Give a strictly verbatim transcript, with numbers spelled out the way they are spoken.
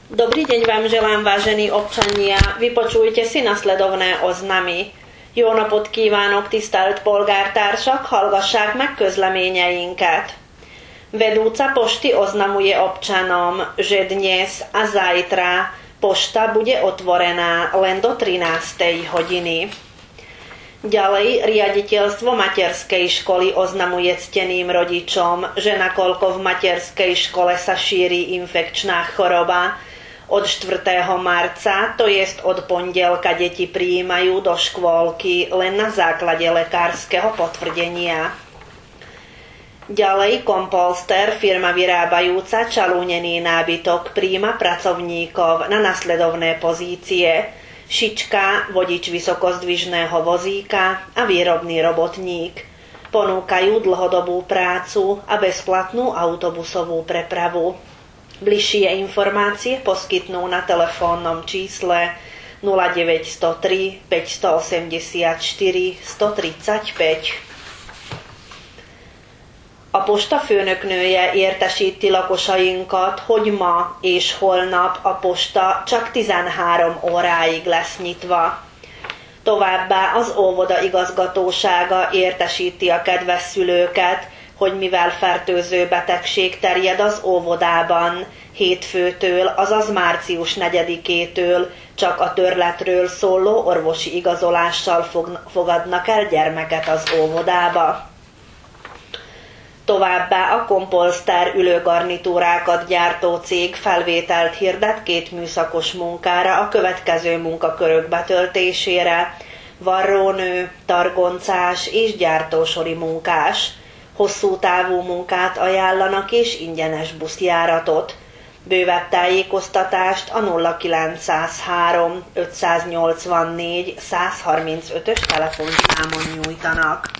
Dobrý deň vám želám, vážení občania. Vypočujte si nasledovné oznamy. Jó napot kívánok, tisztelt polgártársak, hallgassák meg közleményeinket. Vedúca pošty oznamuje občanom, že dnes a zajtra pošta bude otvorená len do trinástej hodiny. Ďalej, riaditeľstvo materskej školy oznamuje cteným rodičom, že nakoľko v materskej škole sa šíri infekčná choroba, od štvrtého marca, to jest od pondelka, deti prijímajú do škôlky len na základe lekárskeho potvrdenia. Ďalej, Compolster, firma vyrábajúca čalúnený nábytok, prijíma pracovníkov na nasledovné pozície: šička, vodič vysokozdvižného vozíka a výrobný robotník. Ponúkajú dlhodobú prácu a bezplatnú autobusovú prepravu. Bližšie informácie poskytnú na telefónnom čísle nula deväť nula tri, päť osem štyri, sto tridsaťpäť. A posta főnöknője értesíti lakosainkat, hogy ma és holnap a posta csak tizenhárom óráig lesz nyitva. Továbbá az óvoda igazgatósága értesíti a kedves szülőket, hogy mivel fertőző betegség terjed az óvodában, hétfőtől, azaz március negyedikétől csak a törletről szóló orvosi igazolással fogadnak el gyermeket az óvodába. Továbbá a Compolster ülőgarnitúrákat gyártó cég felvételt hirdet két műszakos munkára a következő munkakörök betöltésére: varrónő, targoncás és gyártósori munkás. Hosszú távú munkát ajánlanak és ingyenes buszjáratot. Bővebb tájékoztatást a nulla kilencszázhárom, ötszáznyolcvannégy, százharmincötös telefonszámon nyújtanak.